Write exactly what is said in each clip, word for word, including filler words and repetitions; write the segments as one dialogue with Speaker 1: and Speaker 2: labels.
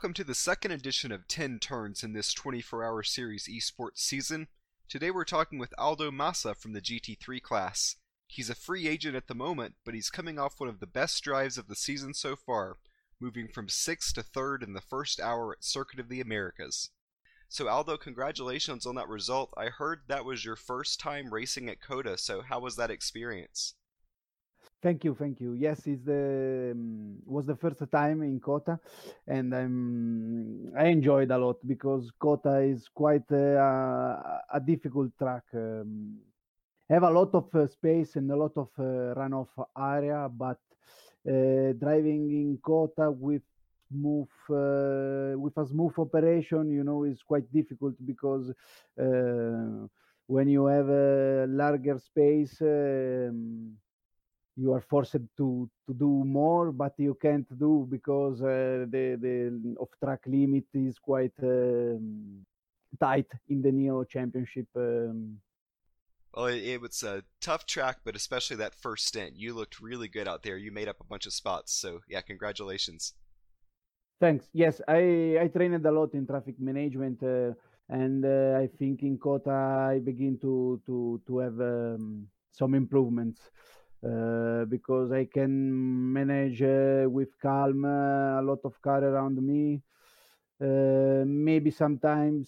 Speaker 1: welcome to the second edition of ten Turns in this twenty-four hour series esports season. Today we're talking with Aldo Massa from the G T three class. He's a free agent at the moment, but he's coming off one of the best drives of the season so far, moving from sixth to third in the first hour at Circuit of the Americas. So Aldo, congratulations on that result. I heard that was your first time racing at COTA, so how was that experience?
Speaker 2: Thank you, thank you. Yes, it's the um, was the first time in COTA, and I'm I enjoyed a lot because COTA is quite uh, a, a difficult track. Um, have a lot of uh, space and a lot of uh, runoff area, but uh, driving in COTA with smooth uh, with a smooth operation, you know, is quite difficult because uh, when you have a larger space. Um, you are forced to to do more, but you can't do because uh, the the off track limit is quite um, tight in the Neo Championship. Um,
Speaker 1: Well, it, it was a tough track, but especially that first stint, you looked really good out there. You made up a bunch of spots, so yeah, congratulations.
Speaker 2: Thanks. Yes, I I trained a lot in traffic management, uh, and uh, I think in COTA I begin to to to have um, some improvements. Uh, because I can manage uh, with calm uh, a lot of car around me. Uh, maybe sometimes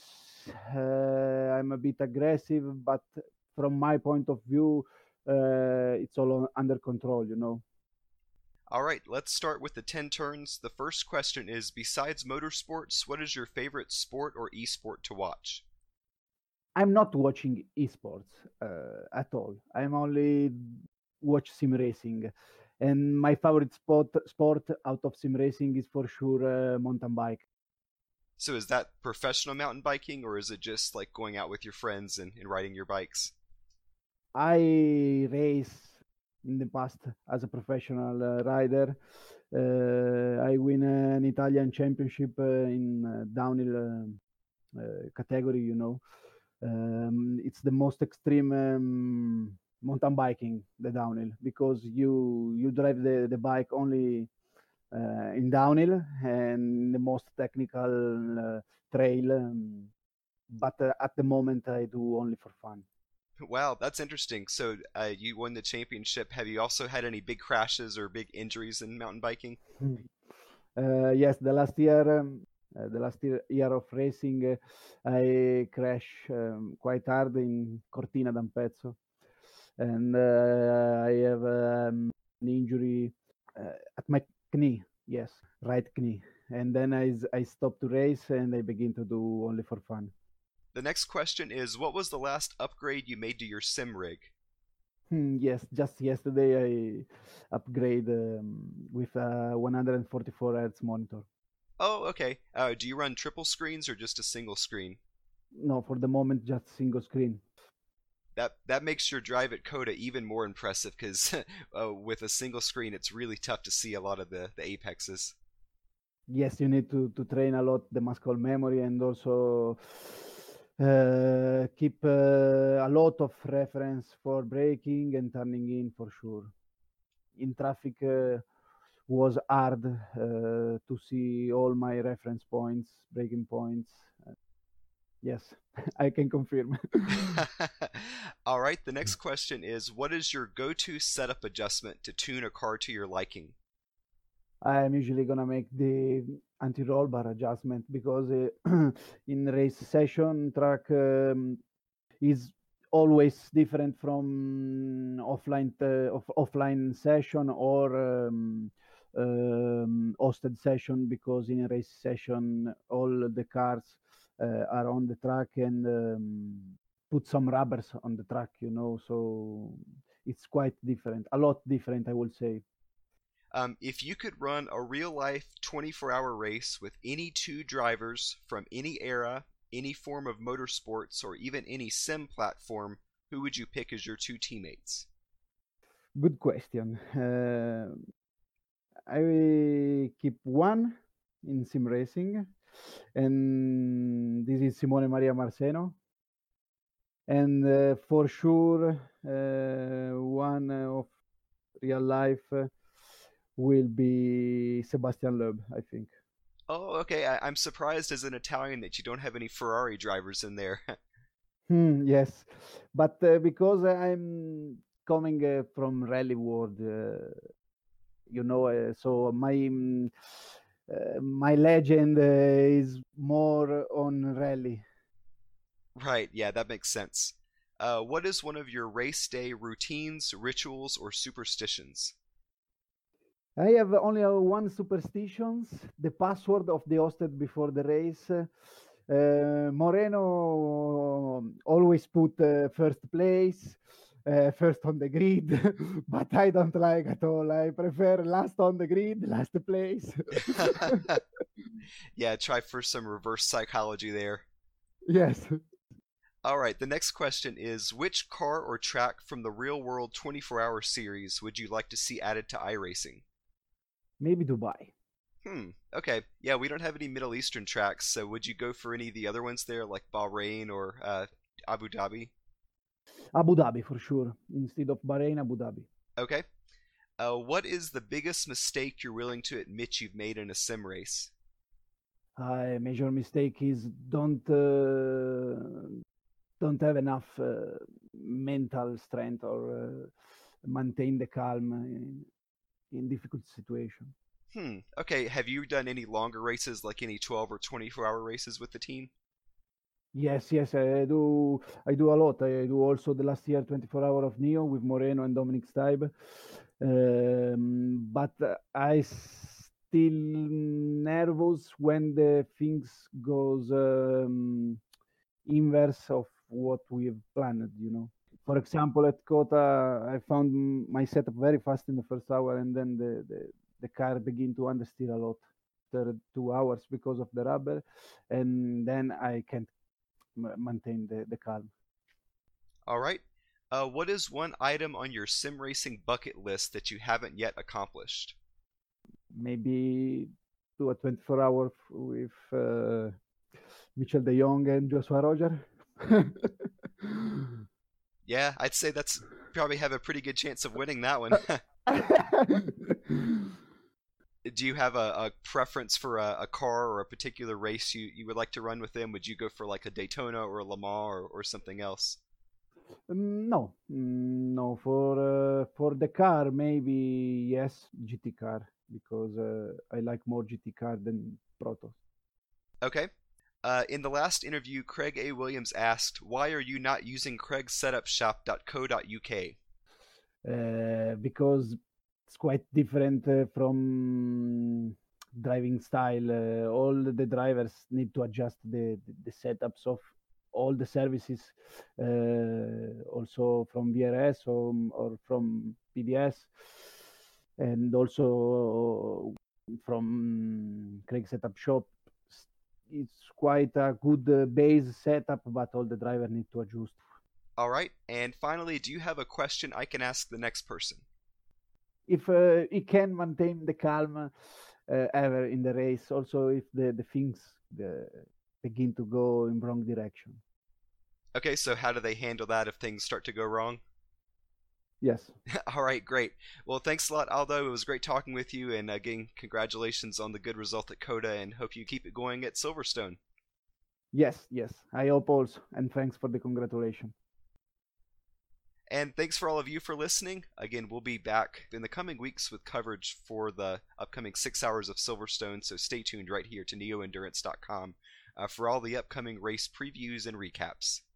Speaker 2: uh, I'm a bit aggressive, but from my point of view, uh, it's all under control, you know.
Speaker 1: All right, let's start with the ten turns. The first question is, besides motorsports, what is your favorite sport or esport to watch?
Speaker 2: I'm not watching esports uh, at all. I'm only watch sim racing, and my favorite sport sport out of sim racing is for sure uh, mountain bike.
Speaker 1: So is that professional mountain biking, or is it just like going out with your friends and, and riding your bikes?
Speaker 2: I race in the past as a professional uh, rider. Uh, I win an Italian championship uh, in uh, downhill uh, uh, category. You know, um, it's the most extreme um, mountain biking, the downhill, because you you drive the, the bike only uh, in downhill and the most technical uh, trail. Um, but uh, at the moment, I do only for fun.
Speaker 1: Wow, that's interesting. So uh, you won the championship. Have you also had any big crashes or big injuries in mountain biking?
Speaker 2: Uh, yes, the last year, um, uh, the last year, year of racing, uh, I crashed um, quite hard in Cortina d'Ampezzo, and uh, I have um, an injury uh, at my knee. Yes, right knee, and then I I stopped to race and I begin to do only for fun.
Speaker 1: The next question is, what was the last upgrade you made to your sim rig?
Speaker 2: Hmm, yes, just yesterday I upgrade um, with a one forty-four hertz monitor.
Speaker 1: Oh, okay. Uh, do you run triple screens or just a single screen?
Speaker 2: No, for the moment, just single screen.
Speaker 1: That that makes your drive at COTA even more impressive because uh, with a single screen, it's really tough to see a lot of the, the apexes.
Speaker 2: Yes, you need to, to train a lot the muscle memory and also uh, keep uh, a lot of reference for braking and turning in for sure. In traffic uh, was hard uh, to see all my reference points, braking points. Uh, yes, I can confirm.
Speaker 1: All right, the next question is, what is your go-to setup adjustment to tune a car to your liking?
Speaker 2: I'm usually gonna make the anti-roll bar adjustment because uh, in race session track um, is always different from offline uh, off, offline session or um, um, hosted session because in a race session all the cars uh, are on the track and um, put some rubbers on the track, you know, so it's quite different, a lot different, I would say.
Speaker 1: Um, if you could run a real-life twenty-four hour race with any two drivers from any era, any form of motorsports, or even any sim platform, who would you pick as your two teammates?
Speaker 2: Good question. Uh, I will keep one in sim racing, and this is Simone Maria Marceno. And uh, for sure, uh, one of real life uh, will be Sebastian Loeb, I think.
Speaker 1: Oh, okay. I, I'm surprised as an Italian that you don't have any Ferrari drivers in there.
Speaker 2: Hmm, yes, but uh, because I'm coming uh, from rally world, uh, you know, uh, so my mm, uh, my legend uh, is more on rally.
Speaker 1: Right, yeah, that makes sense. Uh, what is one of your race day routines, rituals, or superstitions?
Speaker 2: I have only uh, one superstitions, the password of the hosted before the race. Uh, Moreno always put uh, first place, uh, first on the grid, but I don't like at all. I prefer last on the grid, last place.
Speaker 1: Yeah, try for some reverse psychology there.
Speaker 2: Yes,
Speaker 1: All right, the next question is which car or track from the real world twenty-four hour series would you like to see added to iRacing?
Speaker 2: maybe Dubai.
Speaker 1: Hmm, okay. Yeah, we don't have any Middle Eastern tracks, so would you go for any of the other ones there, like Bahrain or uh, Abu Dhabi?
Speaker 2: Abu Dhabi for sure. Instead of Bahrain, Abu Dhabi.
Speaker 1: Okay. Uh, what is the biggest mistake you're willing to admit you've made in a sim race?
Speaker 2: A major mistake is don't uh, don't have enough uh, mental strength or uh, maintain the calm in, in difficult situation.
Speaker 1: Hmm. Okay. Have you done any longer races, like any twelve or twenty-four hour races with the team?
Speaker 2: Yes, yes, I do. I do a lot. I do also the last year twenty-four hour of Neo with Moreno and Dominic Staib. Um, but uh, I still nervous when the things goes um, inverse of what we've planned. You know. For example, at Kota, I found my setup very fast in the first hour, and then the the, the car began to understeer a lot after two hours because of the rubber, and then I can't maintain the, the calm.
Speaker 1: All right. Uh, what is one item on your sim racing bucket list that you haven't yet accomplished?
Speaker 2: Maybe do a twenty-four hour with uh, Mitchell De Jong and Joshua Roger.
Speaker 1: Yeah, I'd say that's probably have a pretty good chance of winning that one. Do you have a, a preference for a, a car or a particular race you, you would like to run with them? Would you go for like a Daytona or a Le Mans or, or something else?
Speaker 2: Mm, no, mm, no. For uh, for the car, maybe yes, G T car because uh, I like more G T car than Protos.
Speaker 1: Okay. Uh, in the last interview, Craig A. Williams asked, "Why are you not using craigs setup shop dot co dot U K?"
Speaker 2: Uh, because it's quite different uh, from driving style. Uh, all the drivers need to adjust the, the, the setups of all the services, uh, also from V R S or, or from P D S, and also from Craig Setup Shop. It's quite a good uh, base setup, but all the drivers need to adjust.
Speaker 1: All right. And finally, do you have a question I can ask the next person?
Speaker 2: If uh, he can maintain the calm uh, ever in the race, also if the, the things the, begin to go in wrong direction.
Speaker 1: Okay, so how do they handle that if things start to go wrong?
Speaker 2: Yes.
Speaker 1: All right, great. Well, thanks a lot, Aldo. It was great talking with you, and again, congratulations on the good result at COTA, and hope you keep it going at Silverstone.
Speaker 2: Yes, yes. I hope also, and thanks for the congratulations.
Speaker 1: And thanks for all of you for listening. Again, we'll be back in the coming weeks with coverage for the upcoming six hours of Silverstone, so stay tuned right here to neo endurance dot com uh, for all the upcoming race previews and recaps.